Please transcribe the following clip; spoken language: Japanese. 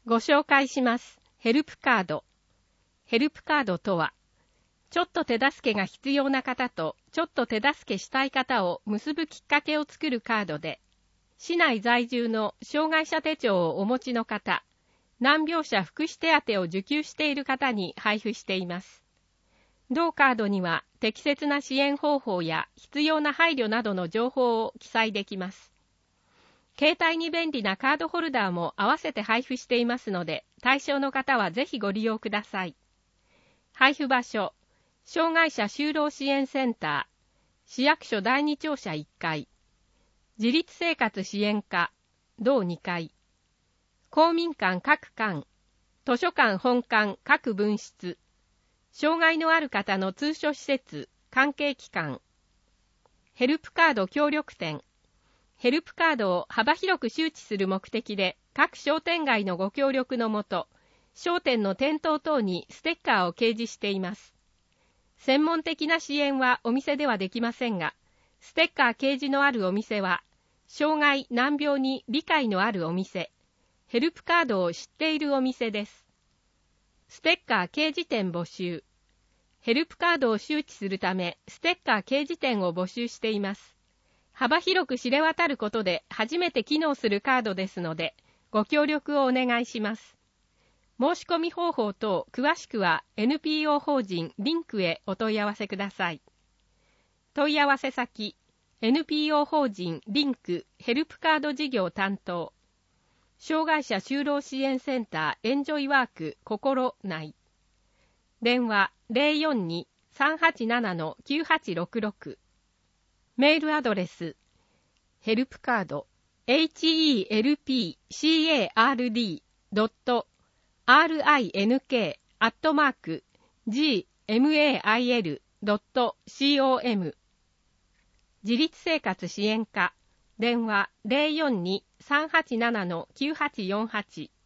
ご紹介します。ヘルプカード。ヘルプカードとは、ちょっと手助けが必要な方とちょっと手助けしたい方を結ぶきっかけを作るカードで、市内在住の障害者手帳をお持ちの方、難病者福祉手当を受給している方に配布しています。同カードには適切な支援方法や必要な配慮などの情報を記載できます。携帯に便利なカードホルダーも合わせて配布していますので、対象の方はぜひご利用ください。配布場所、障害者就労支援センター、市役所第2庁舎1階、自立生活支援課、同2階、公民館各館、図書館本館各分室、障害のある方の通所施設、関係機関、ヘルプカード協力店、ヘルプカードを幅広く周知する目的で、各商店街のご協力のもと、商店の店頭等にステッカーを掲示しています。専門的な支援はお店ではできませんが、ステッカー掲示のあるお店は、障害・難病に理解のあるお店、ヘルプカードを知っているお店です。ステッカー掲示店募集。ヘルプカードを周知するため、ステッカー掲示店を募集しています。幅広く知れ渡ることで初めて機能するカードですので、ご協力をお願いします。申し込み方法等詳しくは NPO 法人リンクへお問い合わせください。問い合わせ先、NPO 法人リンクヘルプカード事業担当、障害者就労支援センターエンジョイワーク心内。電話 042-387-9866。メールアドレス、ヘルプカード、helpcard.rink@gmail.com。自立生活支援課、電話 042-387-9848。